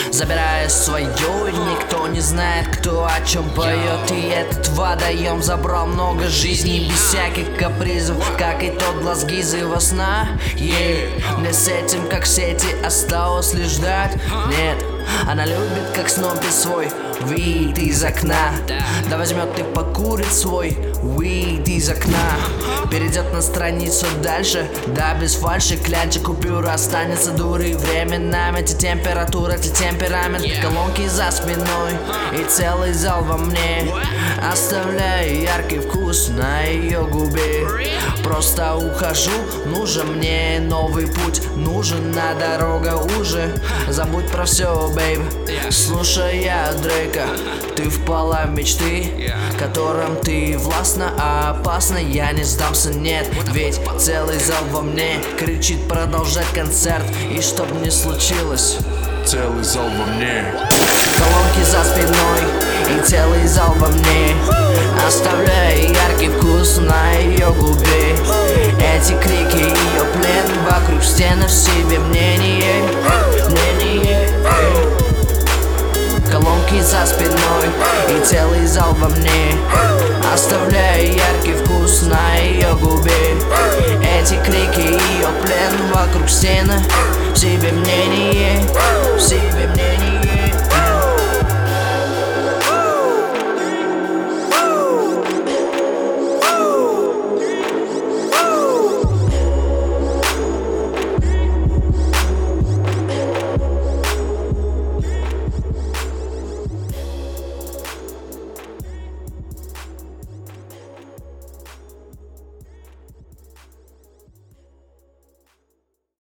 забирая свое, и никто не знает, кто о чем поет. И этот водоем забрал много жизней без всяких капризов, как и тот глаз Гизы во сна. Мне с этим, как сети, осталось лишь ждать. Нет, она любит, как снопи, свой вид из окна. Да возьмет и покурит свой вид из окна. Перейдет на страницу дальше, да без фальши, клянчик купюра останется дурой временами. Эти температуры, эти темперамент, колонки за спиной и целый зал во мне, оставляя яркий вкус на ее губе. Просто ухожу, нужен мне новый путь, нужна дорога уже. Забудь про все, бейб, слушая Дрейка. Ты впала в мечты, которым ты властна, а опасна. Я не сдамся, нет, ведь целый зал во мне кричит продолжать концерт. И чтоб не случилось, целый зал во мне, колонки за спиной и целый зал во мне, оставляя яркий вкус на ее губе. Эти крики, ее плен, вокруг стены в себе мнение. Колонки за спиной и целый зал во мне, оставляя яркий вкус на ее губе. Эти крики, ее плен, вокруг стены в себе мнение.